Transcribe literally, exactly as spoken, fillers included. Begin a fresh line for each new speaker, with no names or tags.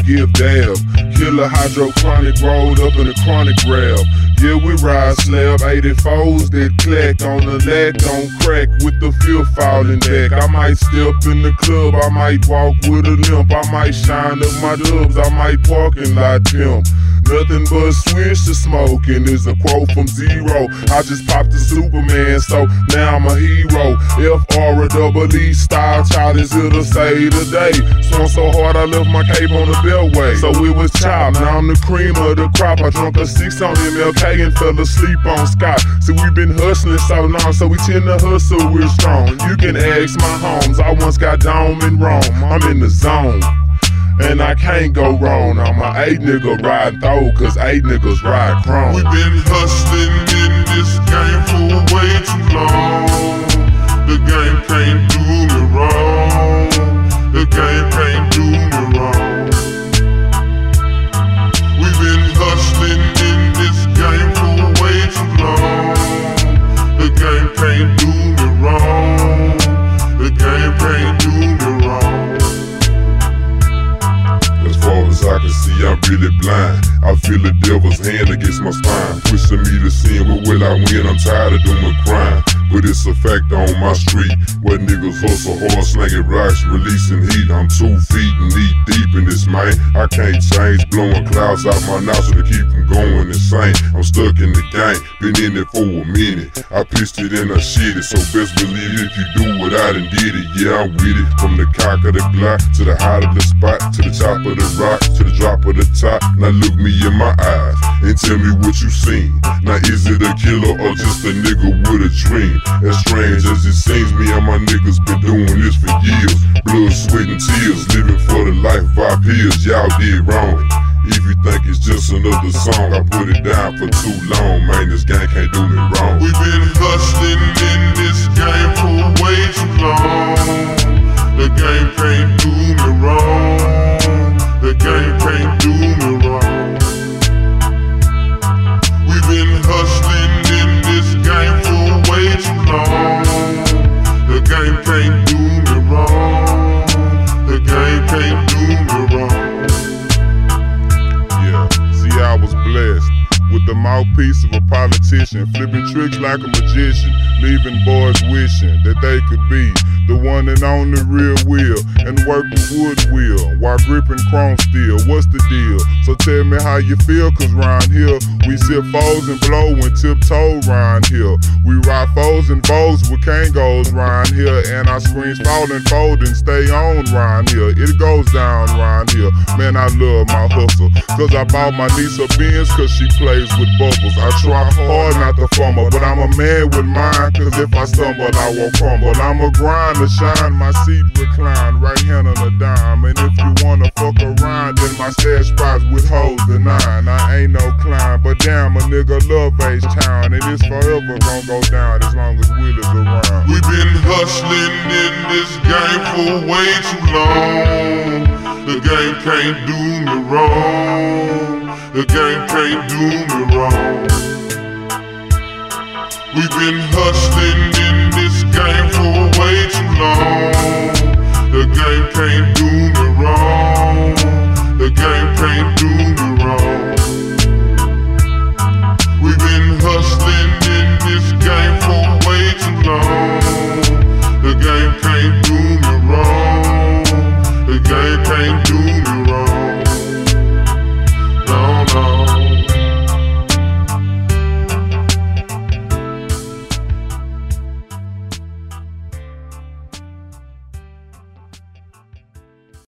give dab. Killer hydrochronic rolled up in a chronic grab. Yeah, we ride slab eighty-fours that clack on the lat, don't crack with the feel falling back. I might step in the club, I might walk with a limp, I might shine up my dubs, I might parking lot pimp. Nothing but switch to smoking is a quote from Zero. I just popped the Superman, so now I'm a hero. F R a double E style child is here to save the day. Swung so hard I left my cape on the beltway. So it was chopped, now I'm the cream of the crop. I drunk a six on M L K and fell asleep on Scott. See, we been hustling so long, so we tend to hustle real strong. You can ask my homes, I once got dome in Rome. I'm in the zone, and I can't go wrong. I'm a eight nigga ride through, cause eight niggas ride chrome.
We been hustling in this game for way too long. The game can't do me wrong. The game can't do me wrong. We been hustling in this game for way too long. The game can't do me wrong. The game can't do me wrong.
As far as I can see, I'm really blind. I feel the devil's hand against my spine, pushing me to sin, but will I win? I'm tired of doing crime. But it's a fact on my street, where niggas hustle hard, slanging rocks, releasing heat. I'm two feet knee deep in this, man. I can't change, blowing clouds out my nostril to keep from going insane. I'm stuck in the game, been in it for a minute. I pitched it and I shit it, so best believe if you do what I done did it. Yeah, I'm with it, from the cock of the block to the height of the spot, to the top of the rock, to the drop of the top. Now look me in my eyes and tell me what you seen. Now is it a killer or just a nigga with a dream? As strange as it seems, me and my niggas been doing this for years. Blood, sweat, and tears, living for the life of our peers. Y'all did wrong. If you think it's just another song, I put it down for too long. Man, this game can't do me wrong.
We been hustling in this game for way too long. The game can't do me wrong. The game can't do me wrong. We been hustling in this game for way too long. The game can't do me wrong. The game can't do me wrong.
Yeah, see, I was blessed with the mouthpiece of a politician, flipping tricks like a magician, leaving boys wishing that they could be the one and only real wheel, and work the wood wheel while gripping chrome steel. What's the deal? So tell me how you feel, cause round here we sip foes and blow and tiptoe round here. We ride foes and foes with Kangos round here, and our screens fall and fold and stay on round here. It goes down round here. Man, I love my hustle, cause I bought my niece a Benz cause she plays with bubbles. I try hard not to fumble, but I'm a man with mine, cause if I stumble I won't crumble. I'm a grind to shine, my seat recline, right hand on a dime. And if you wanna fuck around, then my stash spots with hoes to nine. I ain't no climb, but damn, a nigga love H-Town, and it's forever gon' go down as long as Will is around.
We been hustling in this game for way too long. The game can't do me wrong. The game can't do me wrong. We been hustling in this game for way too long. The game can't do me wrong. The game can't do me wrong.